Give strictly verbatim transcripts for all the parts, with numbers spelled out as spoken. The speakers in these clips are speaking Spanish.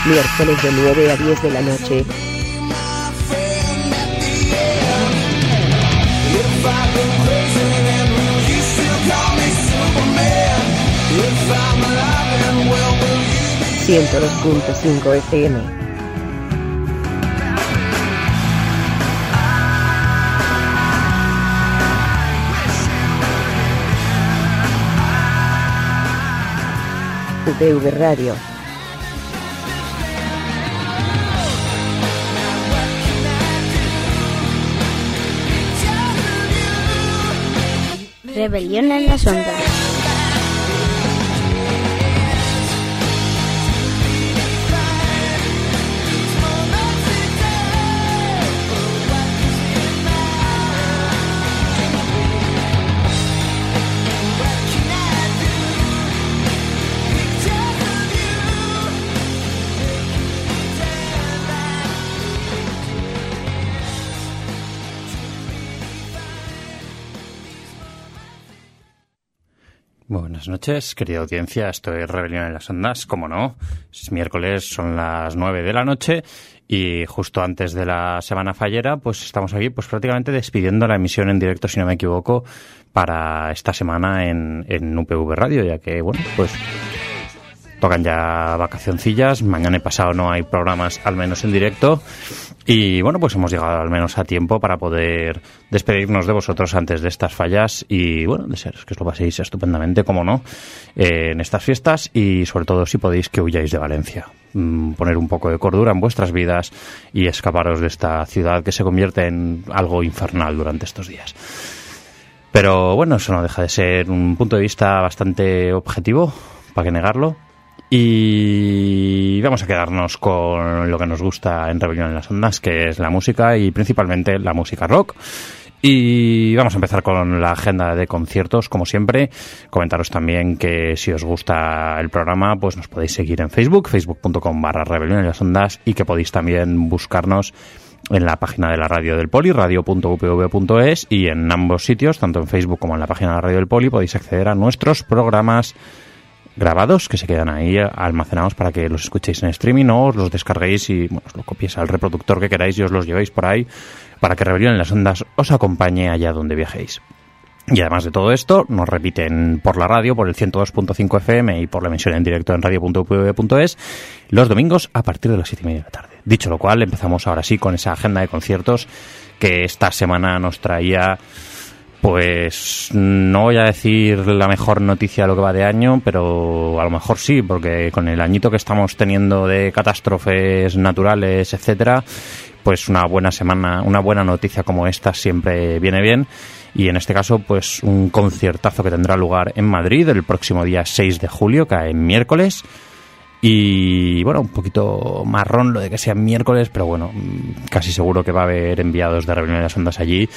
miércoles de nueve a diez de la noche. ciento dos punto cinco F M. U P V Radio. Rebelión en las ondas. Buenas noches, querida audiencia. Esto es Rebelión en las Ondas, como no. Es miércoles, son las nueve de la noche y justo antes de la semana fallera, pues estamos aquí pues prácticamente despidiendo la emisión en directo, si no me equivoco, para esta semana en, en U P V Radio, ya que, bueno, pues tocan ya vacacioncillas. Mañana y pasado no hay programas, al menos en directo. Y bueno, pues hemos llegado al menos a tiempo para poder despedirnos de vosotros antes de estas fallas y bueno, desearos que os lo paséis estupendamente, como no, eh, en estas fiestas y sobre todo si podéis que huyáis de Valencia. Mm, poner un poco de cordura en vuestras vidas y escaparos de esta ciudad que se convierte en algo infernal durante estos días. Pero bueno, eso no deja de ser un punto de vista bastante objetivo, para qué negarlo. Y vamos a quedarnos con lo que nos gusta en Rebelión en las Ondas, que es la música y principalmente la música rock. Y vamos a empezar con la agenda de conciertos, como siempre. Comentaros también que si os gusta el programa, pues nos podéis seguir en Facebook, facebook.com barra Rebelión en las Ondas, y que podéis también buscarnos en la página de la radio del Poli, radio punto u p v punto es, y en ambos sitios, tanto en Facebook como en la página de la radio del Poli, podéis acceder a nuestros programas grabados que se quedan ahí almacenados para que los escuchéis en streaming o os los descarguéis y bueno, os lo copiéis al reproductor que queráis y os los llevéis por ahí para que Rebelión en las Ondas os acompañe allá donde viajéis. Y además de todo esto, nos repiten por la radio, por el ciento dos punto cinco F M y por la emisión en directo en radio punto u p v punto es los domingos a partir de las siete y media de la tarde. Dicho lo cual, empezamos ahora sí con esa agenda de conciertos que esta semana nos traía. Pues no voy a decir la mejor noticia de lo que va de año, pero a lo mejor sí, porque con el añito que estamos teniendo de catástrofes naturales, etcétera, pues una buena semana, una buena noticia como esta siempre viene bien. Y en este caso, pues un conciertazo que tendrá lugar en Madrid el próximo día seis de julio, cae en miércoles. Y bueno, un poquito marrón lo de que sea miércoles, pero bueno, casi seguro que va a haber enviados de Rebelión en las Ondas allí.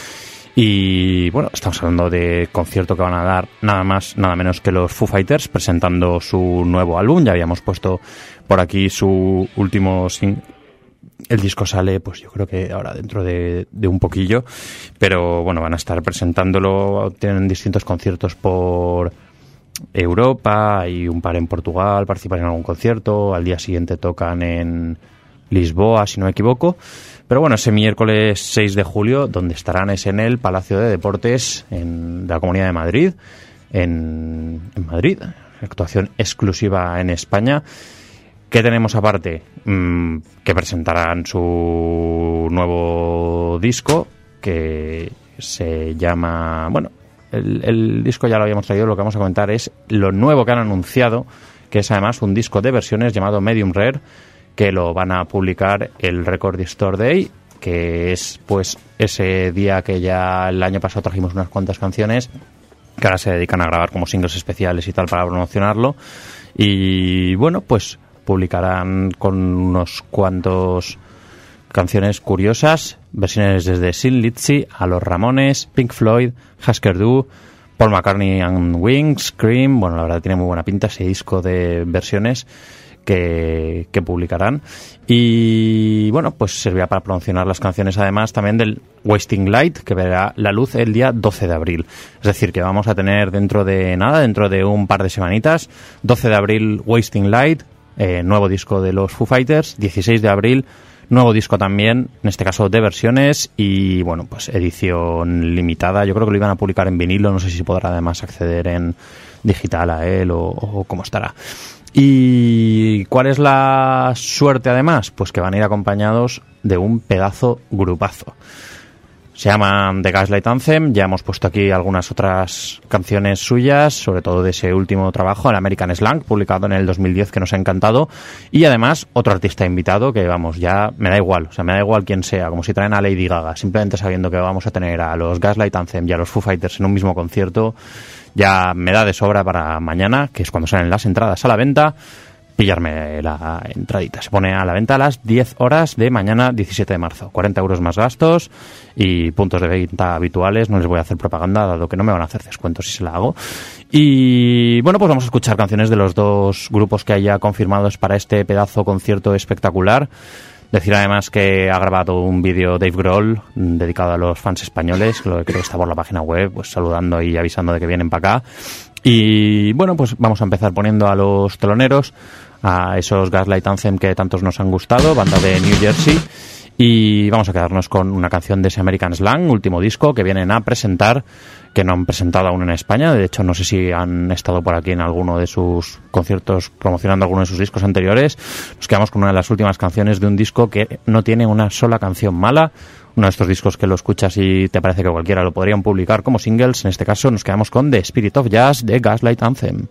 Y bueno, estamos hablando de concierto que van a dar nada más, nada menos que los Foo Fighters presentando su nuevo álbum. Ya habíamos puesto por aquí su último single. El disco sale, pues yo creo que ahora dentro de, de un poquillo, pero bueno, van a estar presentándolo. Tienen distintos conciertos por Europa y un par en Portugal, participan en algún concierto. Al día siguiente tocan en Lisboa, si no me equivoco. Pero bueno, ese miércoles seis de julio, donde estarán es en el Palacio de Deportes en, de la Comunidad de Madrid, en, en Madrid, actuación exclusiva en España. ¿Qué tenemos aparte? Mm, que presentarán su nuevo disco, que se llama... Bueno, el, el disco ya lo habíamos traído, lo que vamos a comentar es lo nuevo que han anunciado, que es además un disco de versiones llamado Medium Rare, que lo van a publicar el Record Store Day, que es pues ese día que ya el año pasado trajimos unas cuantas canciones, que ahora se dedican a grabar como singles especiales y tal para promocionarlo. Y bueno, pues publicarán con unos cuantos canciones curiosas, versiones desde Sin Lizzy a Los Ramones, Pink Floyd, Husker Du, Paul McCartney and Wings, Cream. Bueno, la verdad tiene muy buena pinta ese disco de versiones que, que publicarán. Y bueno, pues servirá para promocionar las canciones además también del Wasting Light, que verá la luz el día doce de abril. Es decir, que vamos a tener dentro de nada, dentro de un par de semanitas, doce de abril Wasting Light, eh, nuevo disco de los Foo Fighters, dieciséis de abril, nuevo disco también, en este caso de versiones y, bueno, pues edición limitada. Yo creo que lo iban a publicar en vinilo, no sé si podrá además acceder en digital a él o, o cómo estará. ¿Y cuál es la suerte además? Pues que van a ir acompañados de un pedazo grupazo. Se llama The Gaslight Anthem, ya hemos puesto aquí algunas otras canciones suyas, sobre todo de ese último trabajo, el American Slang, publicado en el dos mil diez, que nos ha encantado, y además otro artista invitado que, vamos, ya me da igual, o sea, me da igual quién sea, como si traen a Lady Gaga, simplemente sabiendo que vamos a tener a los Gaslight Anthem y a los Foo Fighters en un mismo concierto, ya me da de sobra para mañana, que es cuando salen las entradas a la venta, pillarme la entradita. Se pone a la venta a las diez horas de mañana, diecisiete de marzo. cuarenta euros más gastos y puntos de venta habituales. No les voy a hacer propaganda, dado que no me van a hacer descuentos si se la hago. Y bueno, pues vamos a escuchar canciones de los dos grupos que haya confirmados para este pedazo concierto espectacular. Decir además que ha grabado un vídeo Dave Grohl dedicado a los fans españoles, que creo que está por la página web, pues saludando y avisando de que vienen para acá. Y bueno, pues vamos a empezar poniendo a los teloneros, a esos Gaslight Anthem que tantos nos han gustado, banda de New Jersey, y vamos a quedarnos con una canción de ese American Slang, último disco que vienen a presentar, que no han presentado aún en España. De hecho, no sé si han estado por aquí en alguno de sus conciertos promocionando alguno de sus discos anteriores. Nos quedamos con una de las últimas canciones de un disco que no tiene una sola canción mala, uno de estos discos que lo escuchas y te parece que cualquiera lo podrían publicar como singles. En este caso nos quedamos con The Spirit of Jazz de Gaslight Anthem.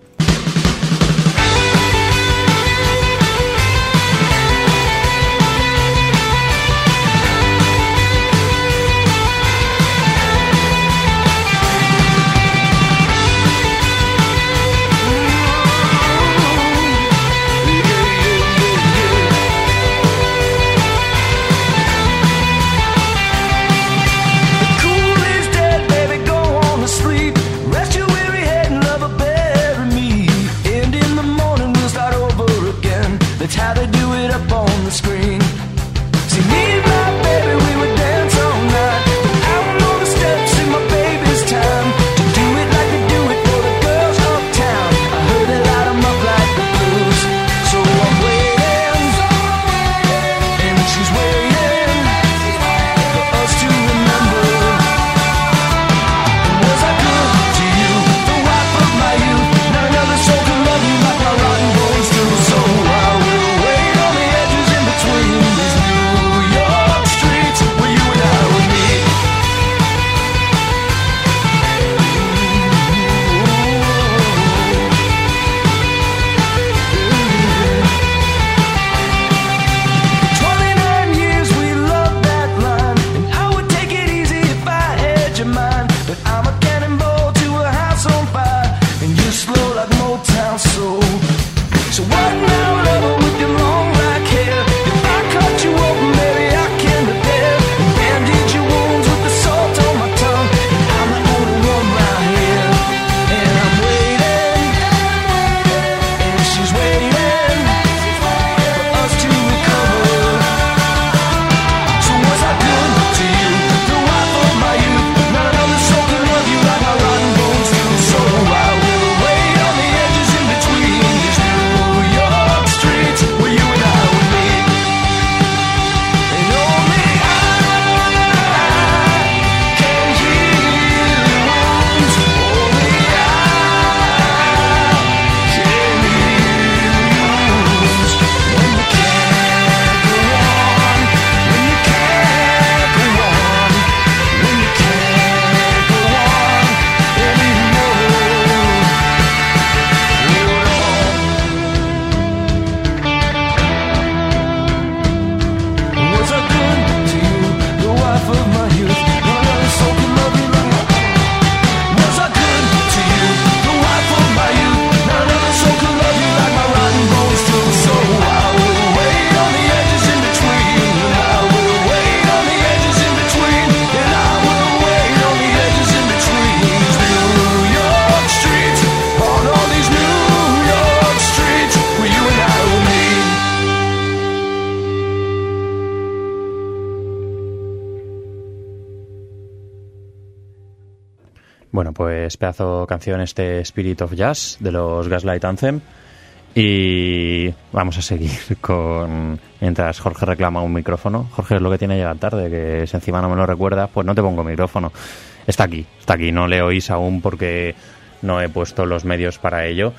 Bueno, pues pedazo canción este Spirit of Jazz de los Gaslight Anthem. Y vamos a seguir con... Mientras Jorge reclama un micrófono. Jorge, es lo que tiene llegar tarde, que si encima no me lo recuerdas, pues no te pongo micrófono. Está aquí, está aquí. No le oís aún porque no he puesto los medios para ello,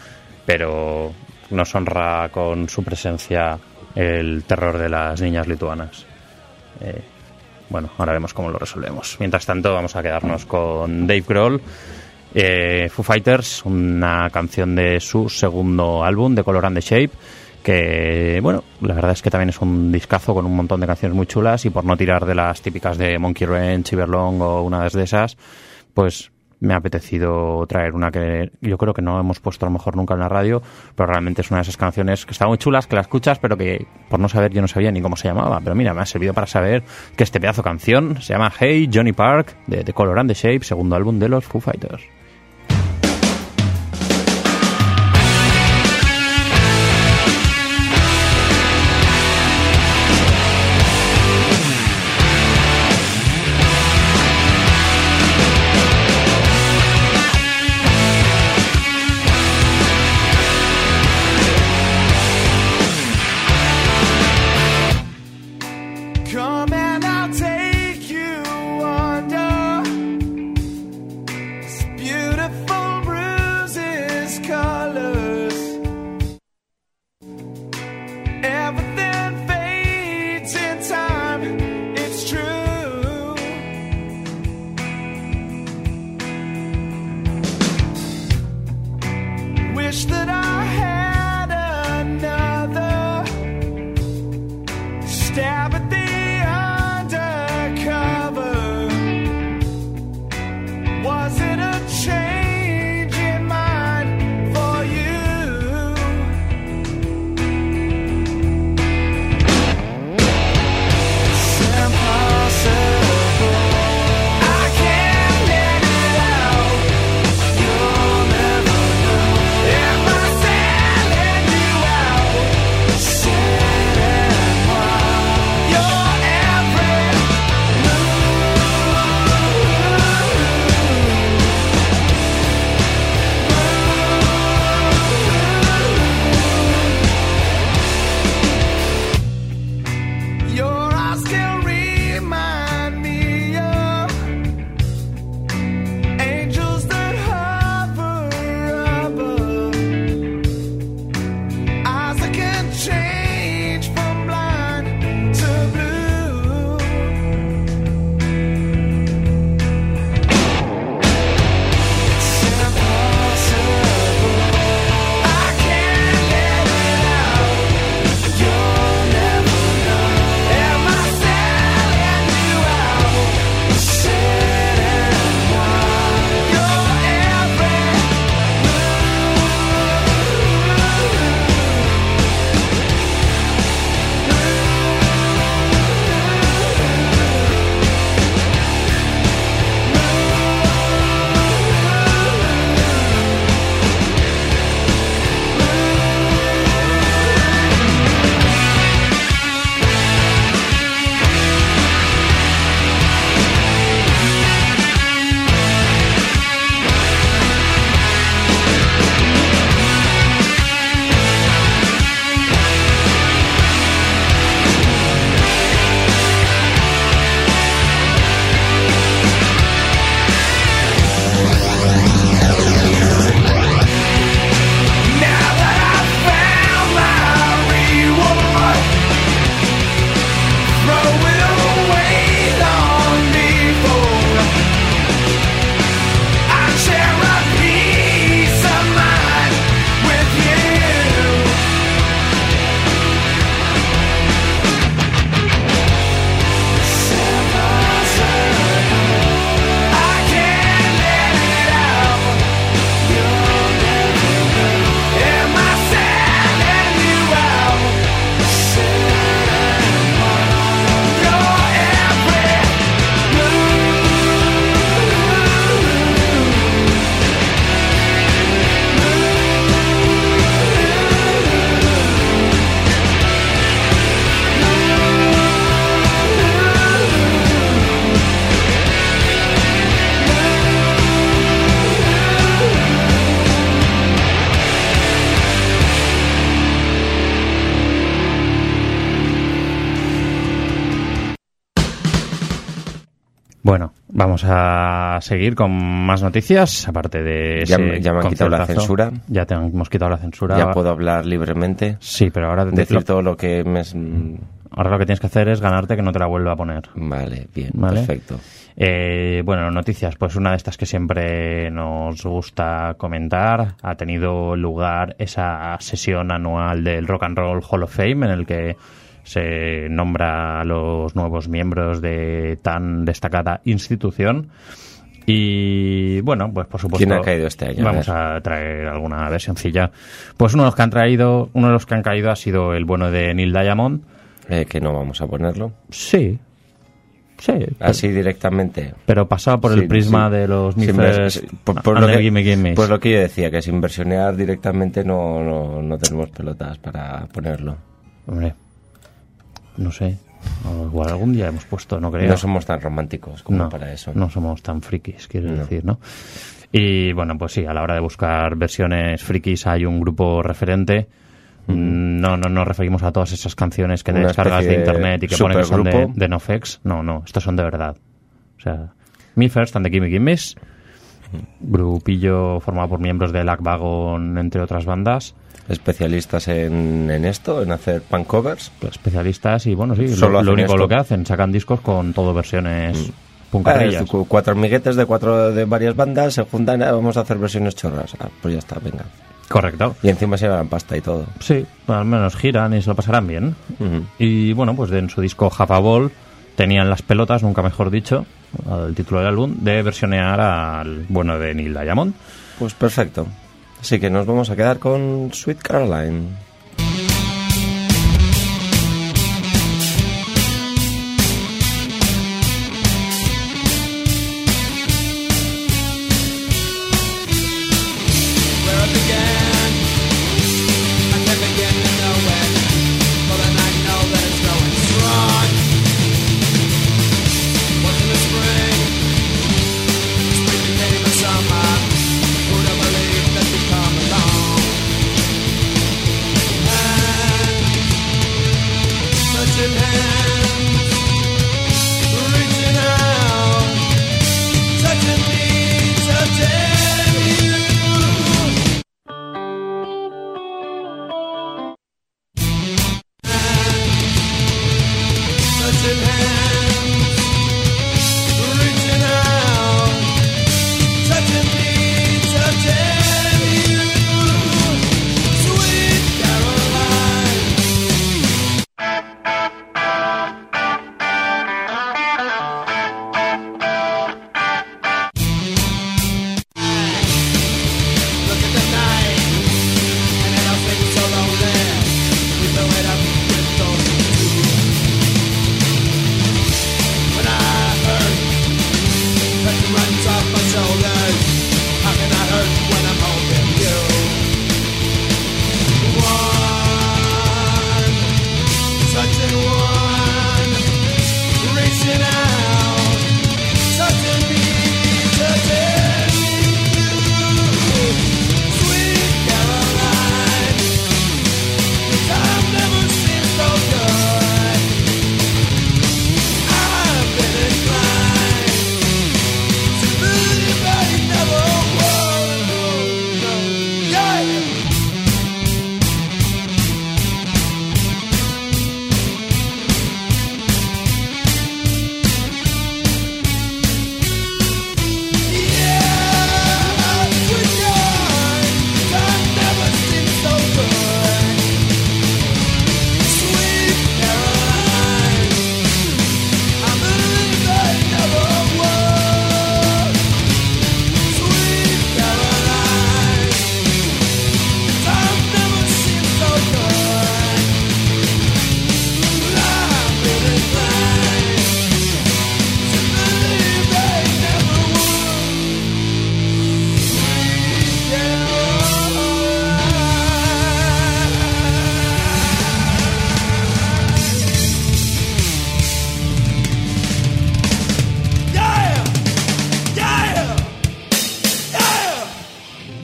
pero nos honra con su presencia el terror de las niñas lituanas. Eh, bueno, ahora vemos cómo lo resolvemos. Mientras tanto, vamos a quedarnos con Dave Grohl. Eh, Foo Fighters, una canción de su segundo álbum, The Color and the Shape, que, bueno, la verdad es que también es un discazo con un montón de canciones muy chulas, y por no tirar de las típicas de Monkey Wrench, Everlong o una de esas, pues me ha apetecido traer una que yo creo que no hemos puesto a lo mejor nunca en la radio, pero realmente es una de esas canciones que están muy chulas, que la escuchas, pero que por no saber yo no sabía ni cómo se llamaba. Pero mira, me ha servido para saber que este pedazo de canción se llama Hey Johnny Park, de The Color and the Shape, segundo álbum de los Foo Fighters. You're Bueno, vamos a seguir con más noticias, aparte de Ya, ese ya me han quitado la conciertazo. censura. Ya te hemos quitado la censura. Ya puedo hablar libremente. Sí, pero ahora... Decir lo, todo lo que me... ahora lo que tienes que hacer es ganarte que no te la vuelva a poner. Vale, bien, ¿Vale? perfecto. Eh, bueno, noticias, pues una de estas que siempre nos gusta comentar. Ha tenido lugar esa sesión anual del Rock and Roll Hall of Fame, en el que se nombra a los nuevos miembros de tan destacada institución. Y bueno, pues por supuesto... ¿Quién ha caído este año? Vamos a, a traer alguna versioncilla. Pues uno de los que han traído, uno de los que han caído ha sido el bueno de Neil Diamond. Eh, que no vamos a ponerlo. Sí. Sí. Así directamente. Pero pasado por Sí, el prisma sí. de los Sin Miffers vers- por, por and lo the que, Gimme Gimmes. pues lo que yo decía, que sin versionear directamente no, no, no tenemos pelotas para ponerlo. Hombre, no sé. O igual algún día hemos puesto, no creo. No somos tan románticos como no, para eso. No somos tan frikis, quiero No. decir, ¿no? Y bueno, pues sí, a la hora de buscar versiones frikis hay un grupo referente. Mm, No, no nos referimos a todas esas canciones que te Una descargas de especie de internet y que ponen que son de, supergrupo. de NoFX. No, no, estos son de verdad. O sea, Me First and the Gimme Gimmes, grupillo formado por miembros de Lack Wagon, entre otras bandas. Especialistas en, en esto, en hacer punk covers. Especialistas y bueno, sí, Solo lo, hacen lo único esto. lo que hacen, sacan discos con todo versiones puncarrillas. Ah, cu- cuatro amiguetes de cuatro de varias bandas se juntan, ah, vamos a hacer versiones chorras. Ah, pues ya está, venga. Correcto. Y encima se llevan pasta y todo. Sí, al menos giran y se lo pasarán bien. Ujú. Y bueno, pues en su disco Half a Ball tenían las pelotas, nunca mejor dicho, el título del álbum, de versionear al bueno de Neil Diamond. Pues perfecto. Así que nos vamos a quedar con Sweet Caroline.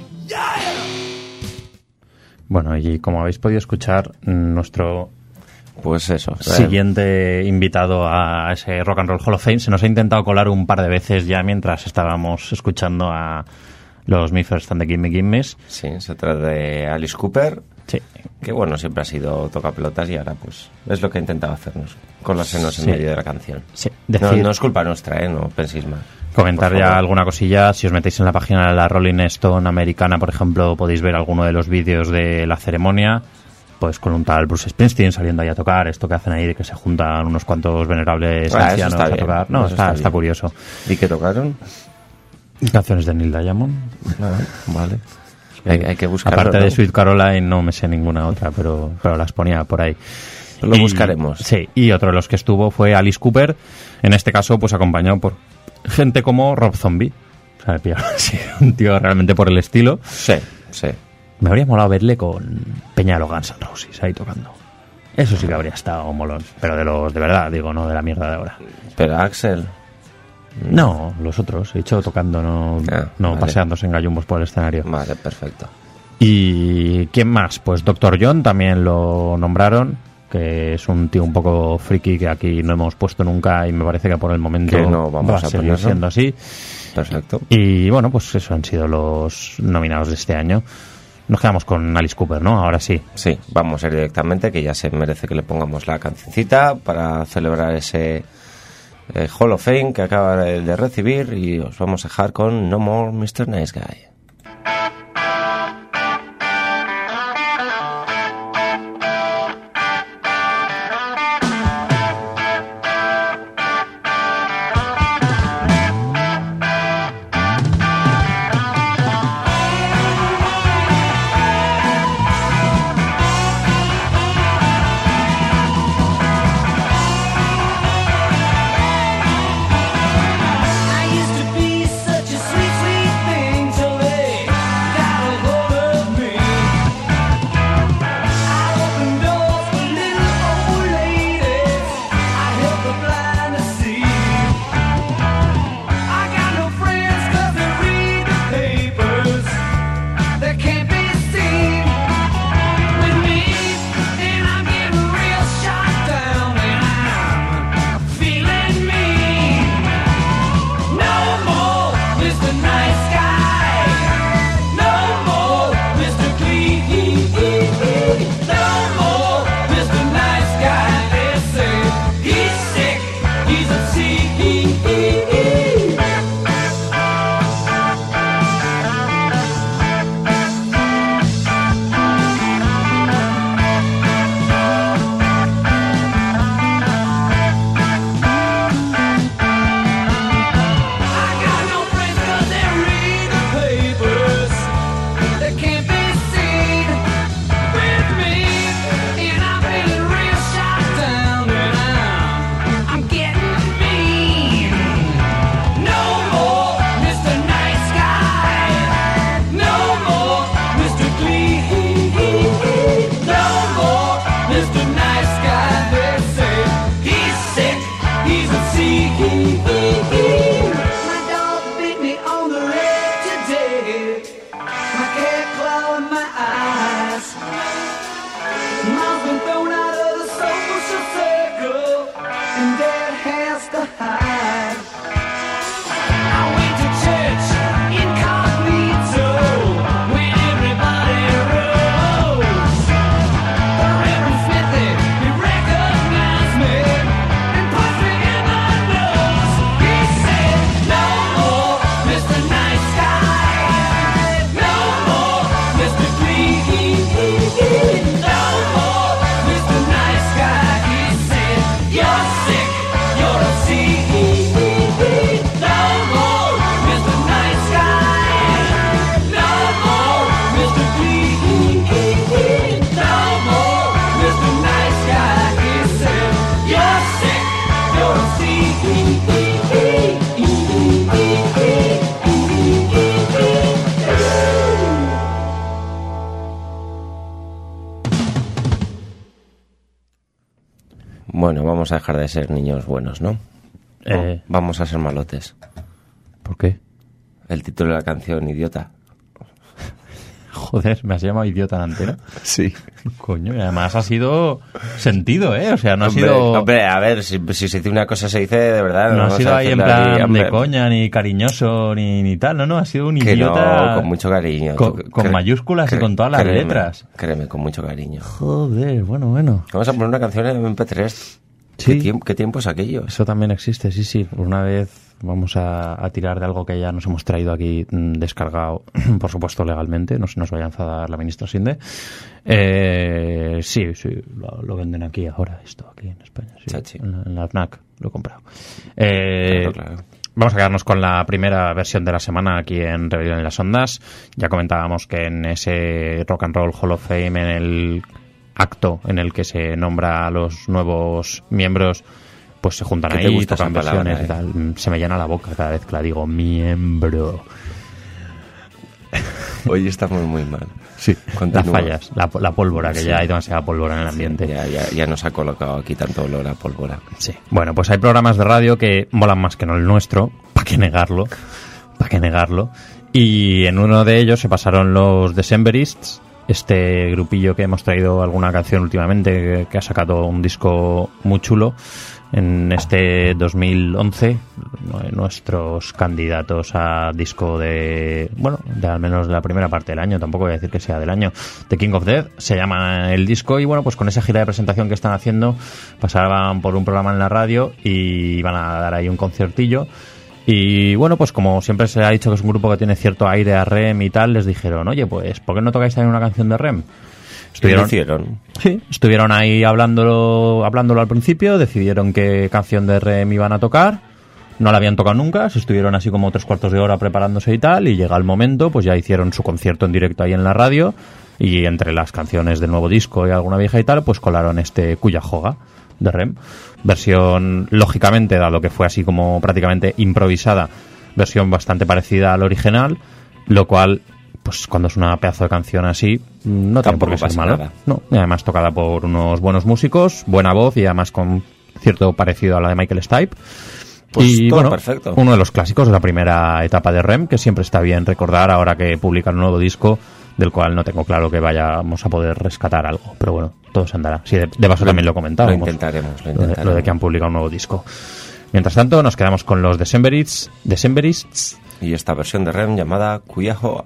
Bueno, y como habéis podido escuchar, nuestro Pues eso. Siguiente invitado a ese Rock and Roll Hall of Fame. Se nos ha intentado colar un par de veces ya mientras estábamos escuchando a los Me First and the Gimme Gimmes. Sí, se trata de Alice Cooper. Sí. Que bueno, siempre ha sido tocapelotas y ahora pues es lo que ha intentado hacernos, con las senos Sí. en medio de la canción. Sí. No, Decir, no es culpa nuestra, ¿eh? No penséis mal. comentar Por ya favor. alguna cosilla. Si os metéis en la página de la Rolling Stone americana, por ejemplo, podéis ver alguno de los vídeos de la ceremonia. Pues con un tal Bruce Springsteen saliendo ahí a tocar, esto que hacen ahí de que se juntan unos cuantos venerables Ah, eso ancianos está a bien, tocar. No, eso está, está está bien. curioso. ¿Y qué tocaron? Canciones de Neil Diamond. Ah, vale. Hay, hay que buscarlo, Aparte ¿no? de Sweet Caroline no me sé ninguna otra, pero, pero las ponía por ahí. Lo Y- buscaremos. Sí, y otro de los que estuvo fue Alice Cooper, en este caso pues acompañado por gente como Rob Zombie. O sea, pillar así, un tío realmente por el estilo. Sí, sí. Me habría molado verle con Peña de los Guns N' Roses ahí tocando. Eso sí que habría estado molón. Pero de los de verdad, digo, no de la mierda de ahora. Pero Axel... No, los otros, he dicho tocando, no, Ah, no vale. paseándose en gallumbos por el escenario. Vale, perfecto. ¿Y quién más? Pues doctor John también lo nombraron, que es un tío un poco friki que aquí no hemos puesto nunca y me parece que por el momento Que no vamos va a a seguir ponerlo. siendo así. Perfecto. Y bueno, pues eso han sido los nominados de este año. Nos quedamos con Alice Cooper, ¿no? Ahora sí. Sí, vamos a ir directamente, que ya se merece que le pongamos la cancioncita para celebrar ese eh, Hall of Fame que acaba de, de recibir, y os vamos a dejar con No More mister Nice Guy. I used to be such a sweet, sweet thing till they got a hold of me. I opened doors for little old ladies. I helped the blind to see. I got no friends 'cause they read the papers. They can't be seen with me, and I'm getting real shot down, and I'm feeling mean. No more mister Nice Guy. No more mister Clean. No more mister Nice Guy. They say he's sick, he's a C. I got no friends 'cause they read the papers. They can't be seen with me, and I'm feeling real shot down, and I'm I'm getting mean. No more mister Nice Guy. No more mister Clean. No more mister Nice Guy. They say he's sick, he's a C. My dog bit me on the leg today. My cat clawing my eyes. Mom's been thrown out of the social circle, and Dad has to hide. I went to church incognito when everybody rose. The Reverend Smithy, he recognized me and punched me in the nose. He said, no more mister Nice Guy. No more mister Clean. No more mister Nice Guy. He said, you're sick, you're a C. No more mister Nice Guy. No more mister Clean. No more mister Nice Guy. He said, you're sick, you're a C. Bueno, vamos a dejar de ser niños buenos, ¿no? Eh, Vamos a ser malotes. ¿Por qué? El título de la canción, idiota. Joder, me has llamado idiota en antena. Sí. Coño, y además ha sido sentido, ¿eh? O sea, no ha hombre, sido... Hombre, a ver, si, si se dice una cosa se dice de verdad. No, no ha vamos sido a ahí en hacerle plan hombre, de coña, ni cariñoso, ni, ni tal. No, no, ha sido un que idiota... no, con mucho cariño. Con, Tú, con cre- mayúsculas y cre- con todas las créeme, letras. Créeme, con mucho cariño. Joder, bueno, bueno. Vamos a poner una canción en M P tres. Sí. ¿Qué, tiemp- ¿Qué tiempos aquellos? Eso también existe, sí, sí. Una vez vamos a, a tirar de algo que ya nos hemos traído aquí mm, descargado, por supuesto legalmente, no se nos vaya a enfadar la ministra Sinde. Eh, sí, sí, lo, lo venden aquí ahora, esto, aquí en España. Sí, Chachi. en, la, en la FNAC lo he comprado. Eh, Claro, claro. Vamos a quedarnos con la primera versión de la semana aquí en Rebelión en las Ondas. Ya comentábamos que en ese Rock and Roll Hall of Fame, en el acto en el que se nombra a los nuevos miembros, pues se juntan ¿Qué te ahí, gusta tocan esa palabra, versiones y eh? tal. Se me llena la boca cada vez que la digo, miembro. Hoy está muy, muy mal. Sí, las Continúa. fallas, la, la pólvora, que Sí. ya hay demasiada pólvora en el ambiente. Ya, ya, ya nos ha colocado aquí tanto olor a pólvora. Sí. Bueno, pues hay programas de radio que molan más que no el nuestro, ¿para qué negarlo? ¿Para qué negarlo? Y en uno de ellos se pasaron los Decemberists, este grupillo que hemos traído alguna canción últimamente, que, que ha sacado un disco muy chulo en este dos mil once, nuestros candidatos a disco de, bueno, de al menos de la primera parte del año, tampoco voy a decir que sea del año. The King of Death se llama el disco, y bueno, pues con esa gira de presentación que están haciendo, pasaban por un programa en la radio y van a dar ahí un conciertillo. Y bueno, pues como siempre se ha dicho que es un grupo que tiene cierto aire a R E M y tal, les dijeron, oye, pues ¿por qué no tocáis también una canción de R E M? ¿Qué hicieron? Sí, estuvieron ahí hablándolo, hablándolo al principio, decidieron qué canción de R E M iban a tocar, no la habían tocado nunca, se estuvieron así como tres cuartos de hora preparándose y tal, y llega el momento, pues ya hicieron su concierto en directo ahí en la radio, y entre las canciones del nuevo disco y alguna vieja y tal, pues colaron este Cuyahoga de R E M. Versión, lógicamente, dado que fue así como prácticamente improvisada, versión bastante parecida al original, lo cual, pues cuando es una pedazo de canción así, no tiene por Tampoco qué ser pasa malo. nada. No, y además tocada por unos buenos músicos, buena voz y además con cierto parecido a la de Michael Stipe. Pues y todo bueno, perfecto. uno de los clásicos de la primera etapa de R E M, que siempre está bien recordar ahora que publican un nuevo disco, del cual no tengo claro que vayamos a poder rescatar algo, pero bueno, todo se andará. Sí, de, de paso Lo- también lo comentábamos. lo intentaremos, lo Lo de, intentaremos. lo de que han publicado un nuevo disco. Mientras tanto, nos quedamos con los Decemberists, Decemberists. Y esta versión de R E M llamada Cuyahoga.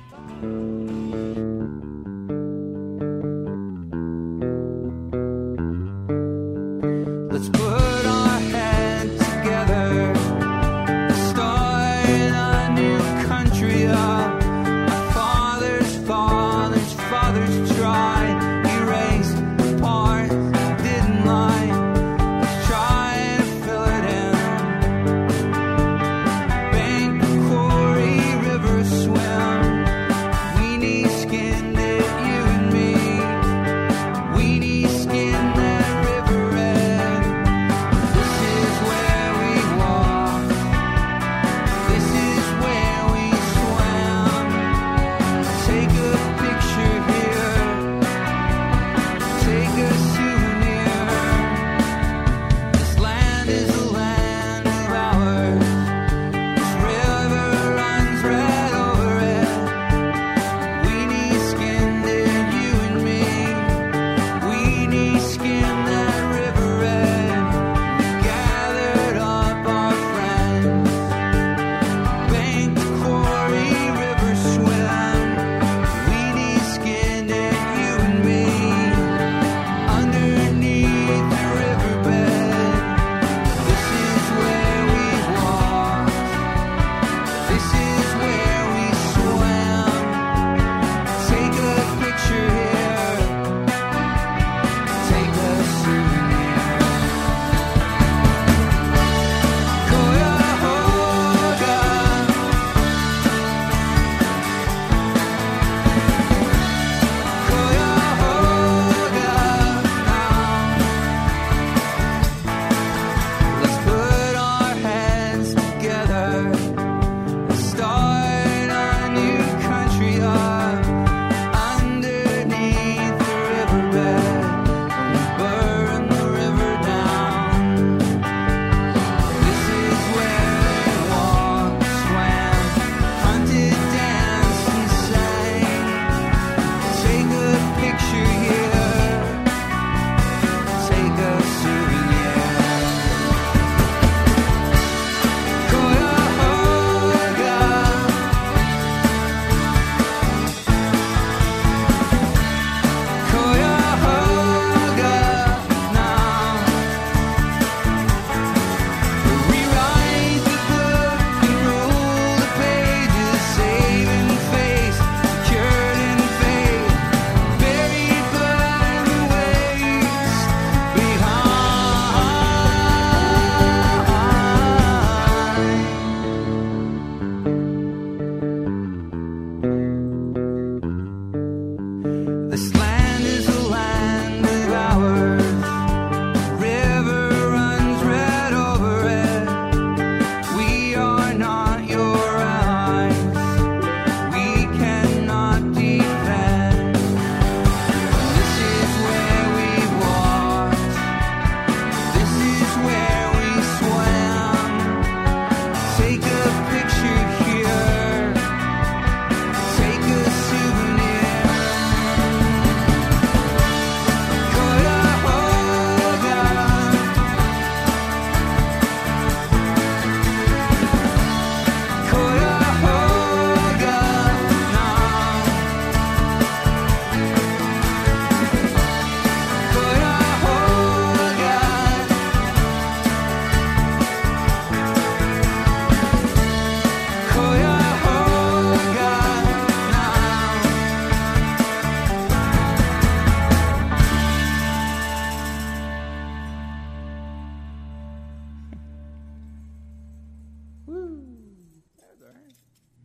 Let's put our heads together, start a new country up. Our fathers, fathers, fathers tried, erased the part that didn't lie. Let's try to fill it in. Bank, quarry, river, swim. Weenie skinned it, you and me. Weenie skinned that river red.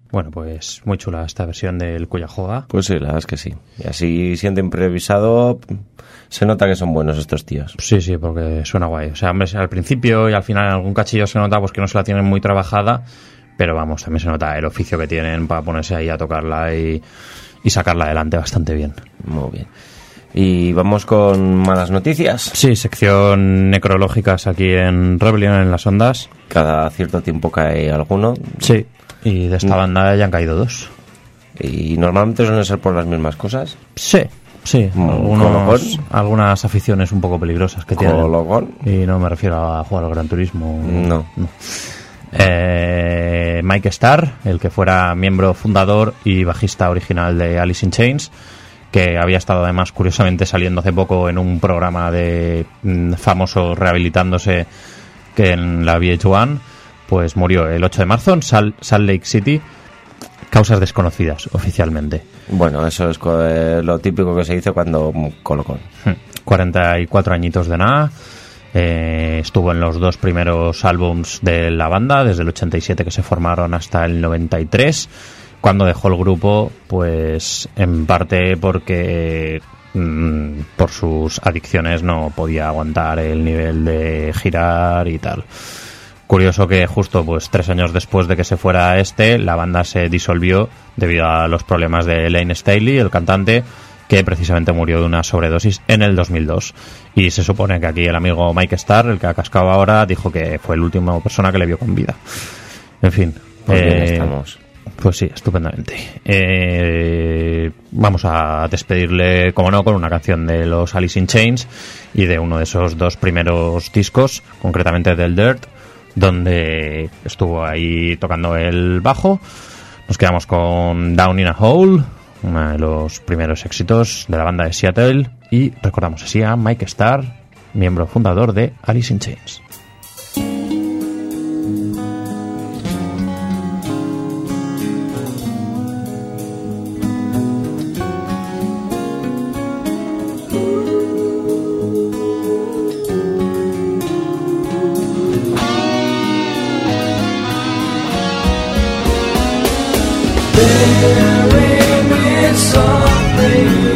Bueno, pues muy chula esta versión del Cuyahoga. Pues sí, la verdad es que sí. Y así, siendo improvisado, se nota que son buenos estos tíos. Sí, sí, porque suena guay. O sea, hombre, al principio y al final en algún cachillo se nota pues que no se la tienen muy trabajada, pero vamos, también se nota el oficio que tienen para ponerse ahí a tocarla y, y sacarla adelante bastante bien. Muy bien. Y vamos con malas noticias. Sí, sección necrológicas aquí en Rebellion en las ondas. Cada cierto tiempo cae alguno. Sí, y de esta banda ya han caído dos. Y normalmente suelen ser por las mismas cosas. Sí, sí. Mm, Algunos, algunas aficiones un poco peligrosas que tienen. Colocón. Y no me refiero a jugar al Gran Turismo. No. no. Eh, Mike Starr, el que fuera miembro fundador y bajista original de Alice in Chains, que había estado además curiosamente saliendo hace poco en un programa de mm, famoso rehabilitándose que en la V H uno, pues murió el ocho de marzo en Sal- Salt Lake City, causas desconocidas oficialmente. Bueno, eso es co- eh, lo típico que se dice cuando colocón. cuarenta y cuatro añitos de nada. Eh, estuvo en los dos primeros álbums de la banda, desde el ochenta y siete que se formaron hasta el noventa y tres, cuando dejó el grupo, pues en parte porque mmm, por sus adicciones no podía aguantar el nivel de girar y tal. Curioso que justo pues tres años después de que se fuera este, la banda se disolvió debido a los problemas de Lane Staley, el cantante, que precisamente murió de una sobredosis en el dos mil dos. Y se supone que aquí el amigo Mike Starr, el que ha cascado ahora, dijo que fue la última persona que le vio con vida. En fin. Pues bien eh, estamos. Pues sí, estupendamente. Eh, vamos a despedirle, como no, con una canción de los Alice in Chains y de uno de esos dos primeros discos, concretamente del Dirt, donde estuvo ahí tocando el bajo. Nos quedamos con Down in a Hole, uno de los primeros éxitos de la banda de Seattle, y recordamos así a Mike Starr, miembro fundador de Alice in Chains.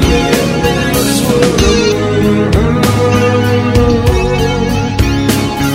Something in this world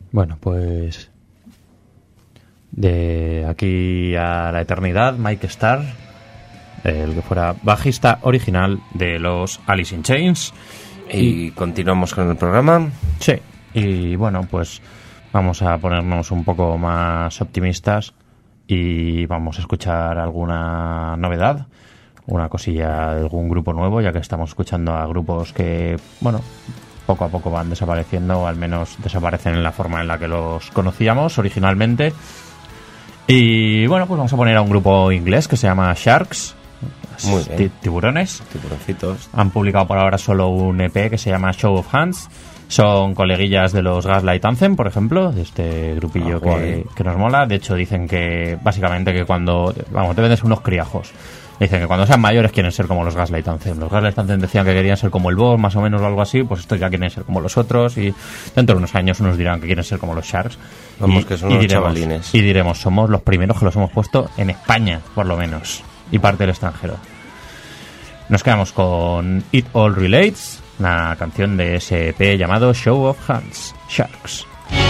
Bueno, pues de aquí a la eternidad, Mike Starr, el que fuera bajista original de los Alice in Chains. Y, y continuamos con el programa. Sí, y bueno, pues vamos a ponernos un poco más optimistas y vamos a escuchar alguna novedad, una cosilla de algún grupo nuevo, ya que estamos escuchando a grupos que, bueno, poco a poco van desapareciendo, o al menos desaparecen en la forma en la que los conocíamos originalmente. Y bueno, pues vamos a poner a un grupo inglés que se llama Sharks. Muy bien. Tiburones. Tiburoncitos. Han publicado por ahora solo un E P que se llama Show of Hands. Son coleguillas de los Gaslight Anthem, por ejemplo, de este grupillo Ah, que, que nos mola. De hecho, dicen que básicamente que cuando... Vamos, deben de ser unos criajos. Dicen que cuando sean mayores quieren ser como los Gaslight Anthem. Los Gaslight Anthem decían que querían ser como el Boss, más o menos, o algo así. Pues estos ya quieren ser como los otros. Y dentro de unos años unos dirán que quieren ser como los Sharks. Vamos, y, que son y unos diremos, chavalines. Y diremos, somos los primeros que los hemos puesto en España, por lo menos. Y parte del extranjero. Nos quedamos con It All Relates, una canción de ese E P llamado Show of Hands, Sharks.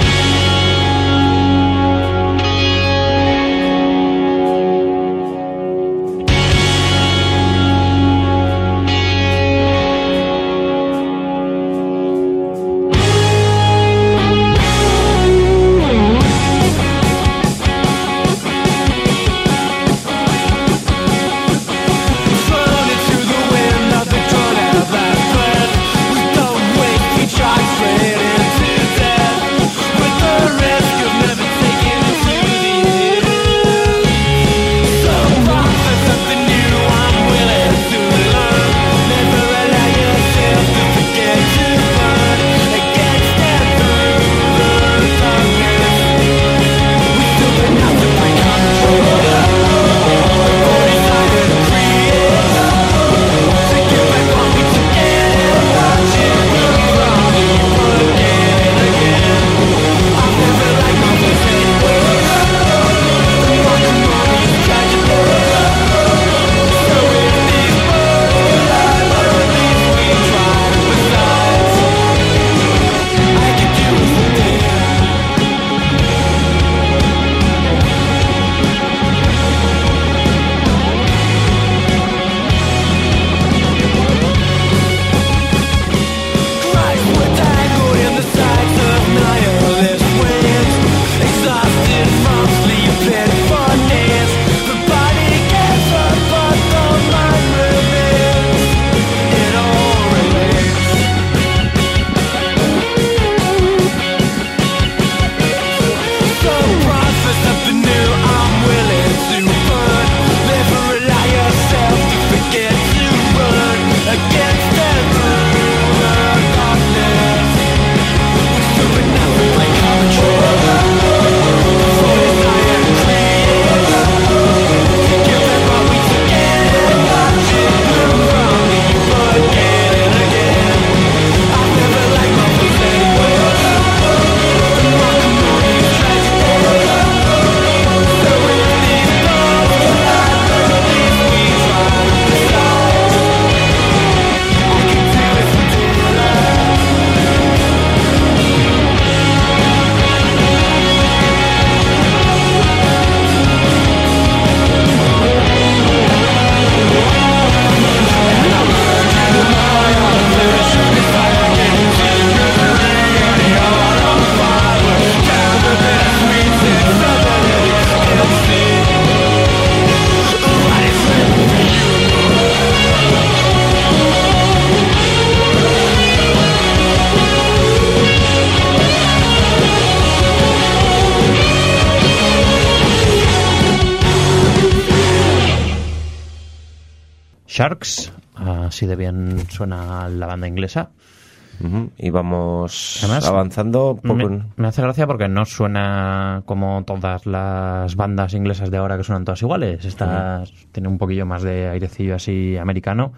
Sharks, así de bien suena la banda inglesa. Uh-huh. Y vamos Además, avanzando. Poco... Me, me hace gracia porque no suena como todas las bandas inglesas de ahora, que suenan todas iguales. Esta uh-huh. tiene un poquillo más de airecillo así americano,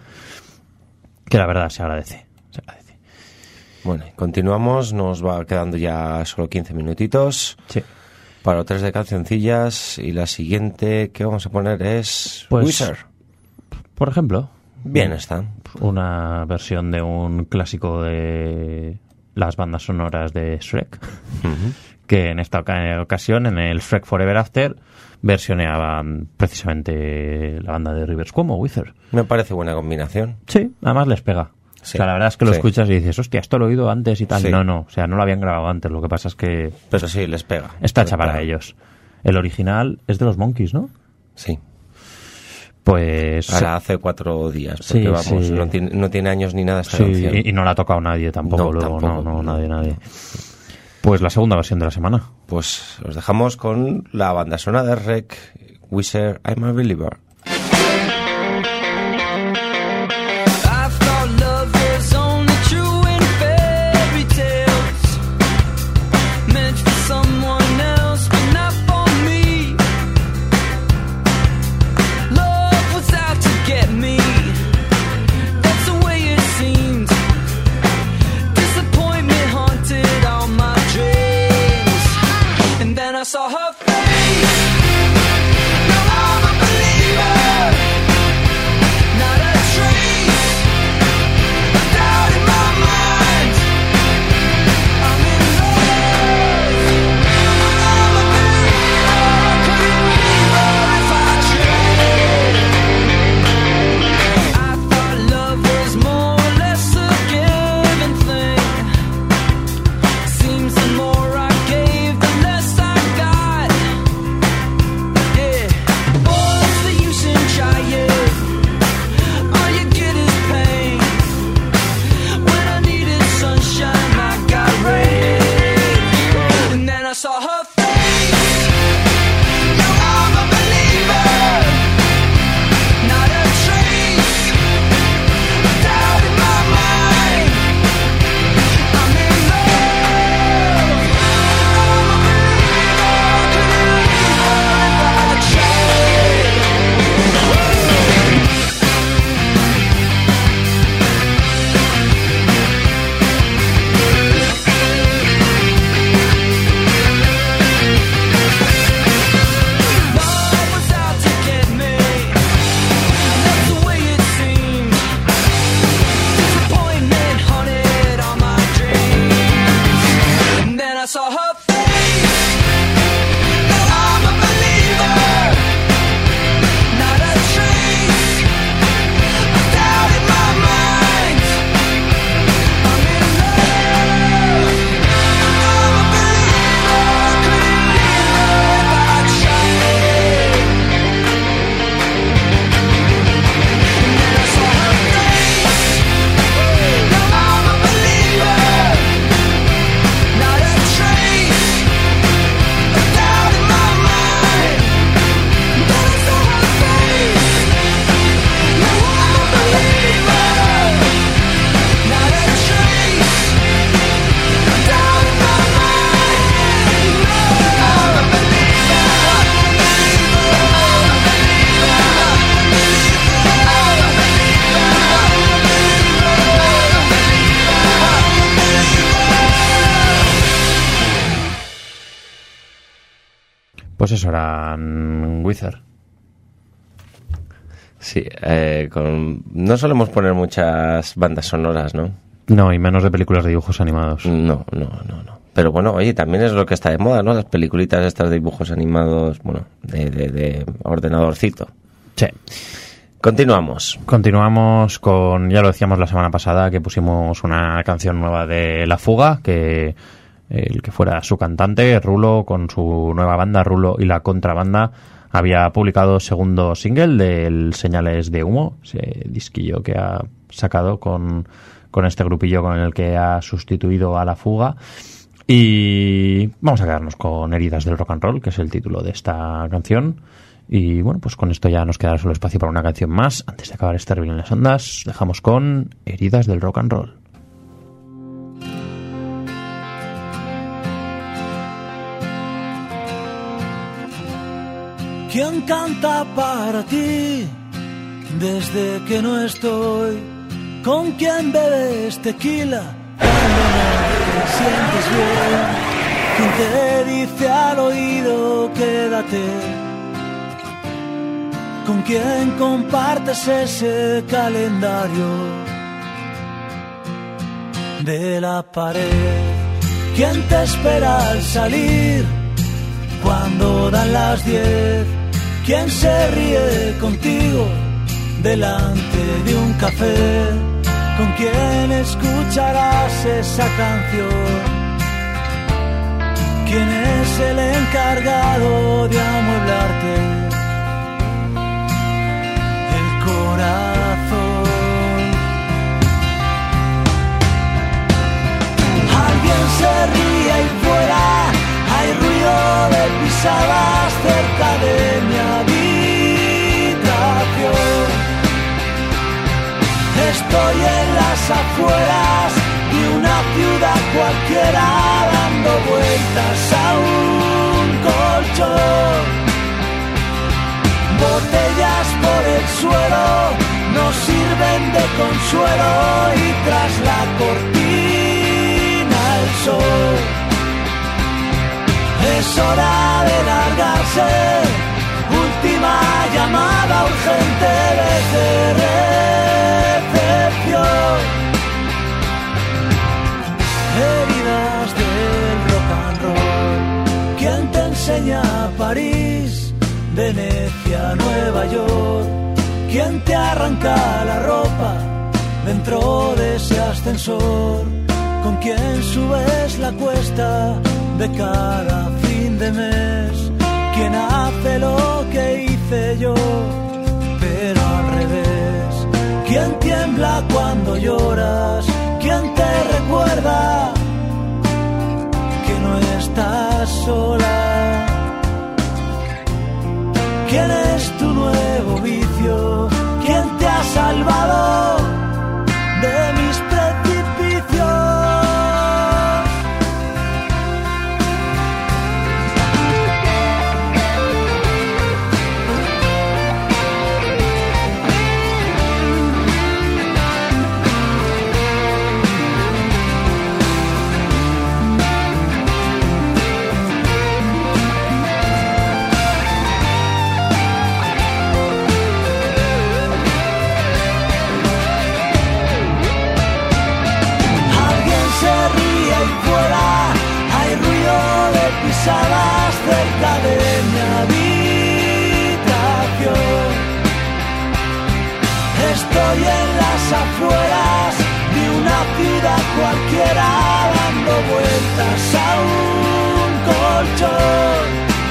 que la verdad se agradece. Se agradece. Bueno, continuamos. Nos va quedando ya solo quince minutitos. Sí. Para tres de cancioncillas. Y la siguiente que vamos a poner es pues, Wizard. Por ejemplo. Bien está. Una versión de un clásico de las bandas sonoras de Shrek, uh-huh. que en esta oca- ocasión, en el Shrek Forever After, versioneaban precisamente la banda de Rivers Cuomo, Wizard. Me parece buena combinación. Sí, además les pega. Sí, o sea, la verdad es que lo sí. escuchas y dices, hostia, esto lo he oído antes y tal. Sí. No, no, o sea, no lo habían grabado antes. Lo que pasa es que Pero sí, les pega. está Les hecha para pega. ellos. El original es de los Monkeys, ¿no? Sí. Pues... Ahora hace cuatro días, porque Sí, vamos, sí. no tiene, no tiene años ni nada esta Sí, canción. y, y no la ha tocado nadie tampoco No, luego. tampoco, no, no, no. nadie, nadie. Pues la segunda versión de la semana. Pues os dejamos con la banda sonora de Rec, Wizard, I'm a Believer. I thought love was only true in fairy tales, meant for someone else, but not for me. Love was out to get me. That's the way it seemed. Disappointment haunted all my dreams, and then I saw her face. Now I'm a believer. Not a trace of doubt in my mind. I'm in love. I'm a believer. Couldn't leave her if I tried. I thought love was more or less a given thing. Seems the more I gave, the less I got. Yeah, what's the use in trying? All you get is pain. When I needed sunshine, I got rain. And then I saw her face. Now I'm a believer. Not a trace of doubt in my mind. I'm in love. I'm a believer. Couldn't leave her if I tried. Love was out to get me. That's the way it seemed. Disappointment haunted all my dreams. And then I saw her face. Now I'm a believer. Not a trace of doubt in my mind. I'm in love. I'm a believer. Couldn't leave her if I tried. And then I saw her face. Now I'm a believer. Not a trace of doubt in my mind. Then I saw her face. Now I'm a believer. Not a trace of doubt in my mind. I'm a believer. Pues eso eran Wizard. Sí, eh, con... no solemos poner muchas bandas sonoras, ¿no? No, y menos de películas de dibujos animados. No, no, no, no. Pero bueno, oye, también es lo que está de moda, ¿no? Las peliculitas estas de dibujos animados, bueno, de, de, de ordenadorcito. Sí. Continuamos. Continuamos con, ya lo decíamos la semana pasada, que pusimos una canción nueva de La Fuga, que el que fuera su cantante, Rulo, con su nueva banda, Rulo y la Contrabanda, había publicado segundo single del Señales de Humo, ese disquillo que ha sacado con, con este grupillo con el que ha sustituido a La Fuga. Y vamos a quedarnos con Heridas del Rock and Roll, que es el título de esta canción. Y bueno, pues con esto ya nos quedará solo espacio para una canción más. Antes de acabar este Rebelión en las Ondas, dejamos con Heridas del Rock and Roll. ¿Quién canta para ti desde que no estoy? ¿Con quién bebes tequila cuando no te sientes bien? ¿Quién te dice al oído quédate? ¿Con quién compartes ese calendario de la pared ¿Quién te espera al salir cuando dan las diez? ¿Quién se ríe contigo delante de un café? ¿Con quién escucharás esa canción? ¿Quién es el encargado de amueblarte el corazón? Alguien se ríe ahí fuera, hay ruido de pisadas cerca de mi habitación. Estoy en las afueras de una ciudad cualquiera, dando vueltas a un colchón. Botellas por el suelo nos sirven de consuelo y tras la cortina el sol. Es hora de largarse, última llamada urgente desde recepción. Heridas del rock and roll. ¿Quién te enseña París, Venecia, Nueva York? ¿Quién te arranca la ropa dentro de ese ascensor? ¿Con quién subes la cuesta de cada fin de mes? ¿Quién hace lo que hice yo, pero al revés? ¿Quién tiembla cuando lloras? ¿Quién te recuerda que no estás sola? ¿Quién es tu nuevo vicio? ¿Quién te ha salvado de mis precipicios? Pisadas cerca de mi habitación. Estoy en las afueras de una ciudad cualquiera, dando vueltas a un colchón.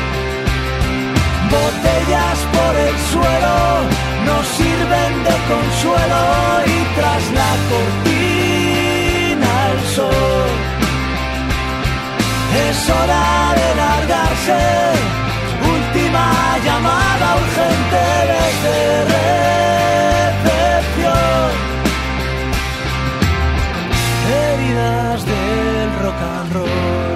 Botellas por el suelo nos sirven de consuelo y tras la cortina el sol. Es hora de largarse, última llamada urgente desde recepción. Heridas del rock and roll.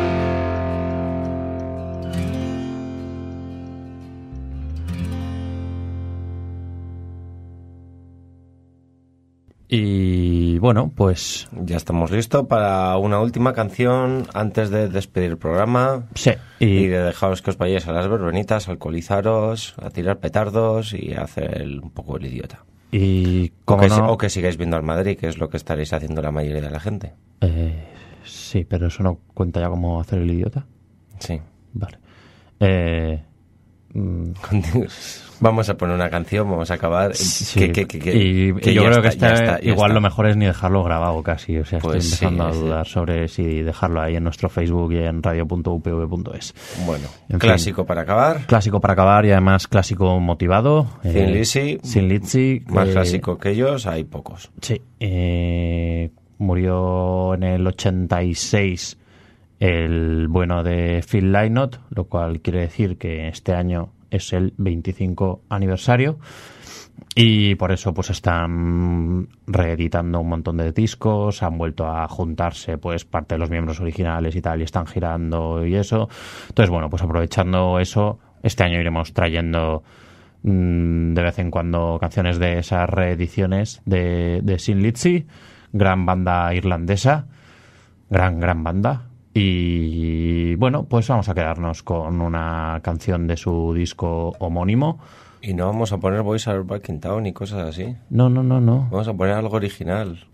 Y bueno, pues ya estamos listos para una última canción antes de despedir el programa. Sí. Y, Y, y de dejaros que os vayáis a las verbenitas, alcoholizaros, a tirar petardos y a hacer el- un poco el idiota. y O como que, no, si- o que sigáis viendo al Madrid, que es lo que estaréis haciendo la mayoría de la gente. eh, sí, pero eso no cuenta ya como hacer el idiota. Sí. Vale. Eh, mm, Vamos a poner una canción, vamos a acabar. sí, que, que, que, que- y, que y yo ya creo que está, este, ya está, ya igual está. lo mejor es ni dejarlo grabado casi. O sea, Pues estoy empezando sí, a sí. dudar sobre si dejarlo ahí en nuestro Facebook y en radio punto u p v punto es. Bueno, En clásico para acabar. Clásico para acabar y además clásico motivado. Thin Lizzy. Sin Lizzy. Más eh, clásico que ellos, hay pocos. Sí. eh, murió en el ochenta y seis el bueno de Phil Lynott, lo cual quiere decir que este año es el veinticinco aniversario. Y por eso pues están reeditando un montón de discos, han vuelto a juntarse pues parte de los miembros originales y tal, y están girando y eso. Entonces, bueno, pues aprovechando eso, este año iremos trayendo mmm, de vez en cuando canciones de esas reediciones de, de Thin Lizzy, gran banda irlandesa, gran, gran banda. Y bueno, pues vamos a quedarnos con una canción de su disco homónimo. Y no vamos a poner Boys Are Back in Town y cosas así. No, no, no, no. Vamos a poner algo original. Sí.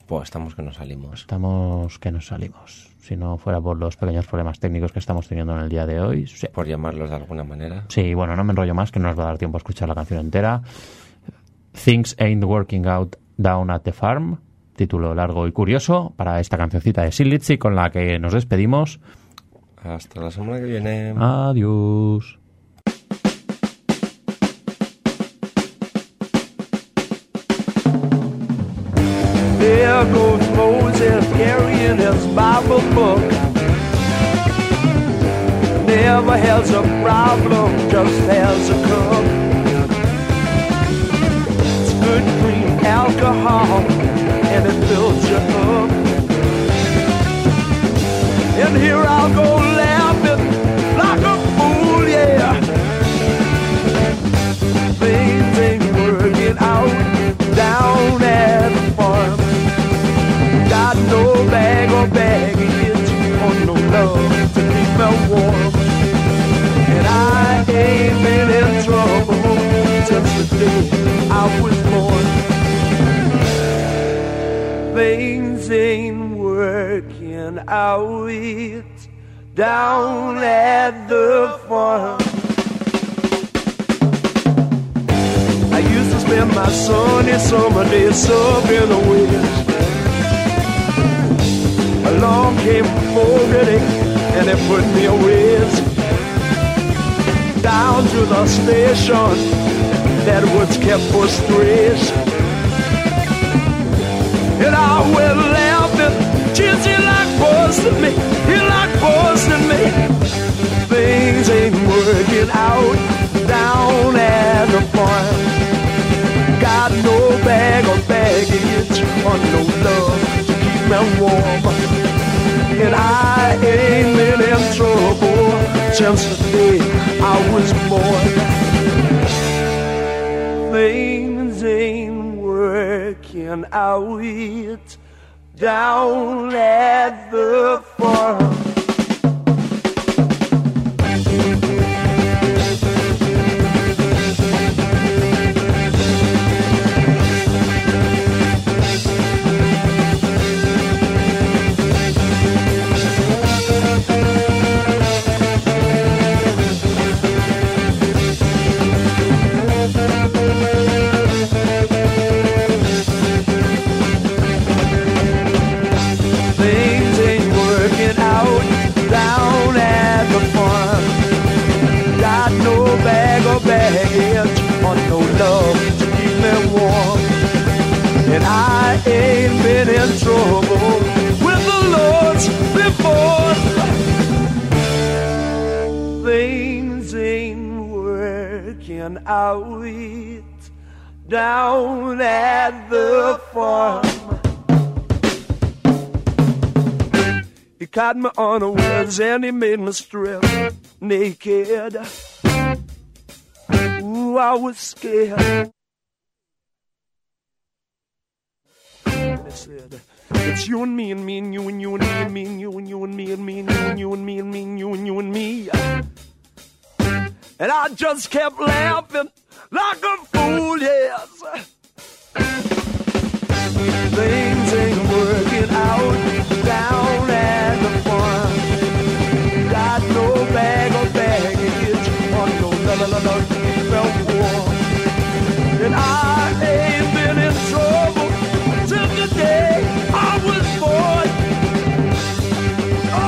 Pues estamos que nos salimos. Estamos que nos salimos. Si no fuera por los pequeños problemas técnicos que estamos teniendo en el día de hoy. Sí. Por llamarlos de alguna manera. Sí, bueno, no me enrollo más, que no nos va a dar tiempo a escuchar la canción entera. Things Ain't Working Out Down at the Farm. Título largo y curioso para esta cancioncita de Sid Litzy con la que nos despedimos. Hasta la semana que viene. Adiós. There goes Moses carrying his Bible book. Never has a problem, just has a cup. It's good clean alcohol and it fills you up. And here I'll go laughing like a fool, yeah. Things ain't working out down at the farm. Got no bag or baggage or no love to keep me warm. And I ain't been in trouble since the day I was born. Things ain't working out down at the farm. I used to spend my sunny summer days serving the west. Along came Fogarty and it put me away down to the station that was kept for stress. And I went laughing, geez, he like busting me, he like busting me. Things ain't working out down at the farm. Got no bag or baggage or no love to keep me warm. And I ain't been in trouble since the day I was born. Things ain't working out down at the farm. Baggage or no love to keep me warm. And I ain't been in trouble with the Lords before. Things ain't working out down at the farm. He caught me unawares and he made me strip naked. Ooh, I was scared. They said, it's you and me and me and you and you and me and me and you and you and me and me and you and you and me and me and you and you and me. And I just kept laughing like a fool, yes. Things ain't working out down at the farm. Got no bag or baggage or no la la la la. And I ain't been in trouble till the day I was born. Oh,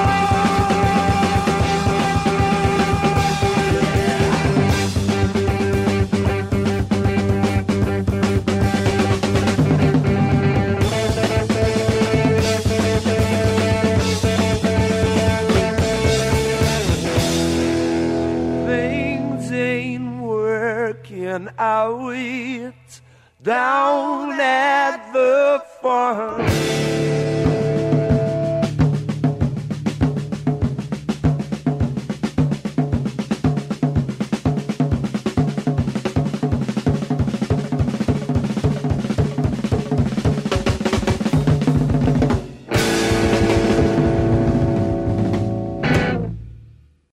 things ain't working out down at the farm.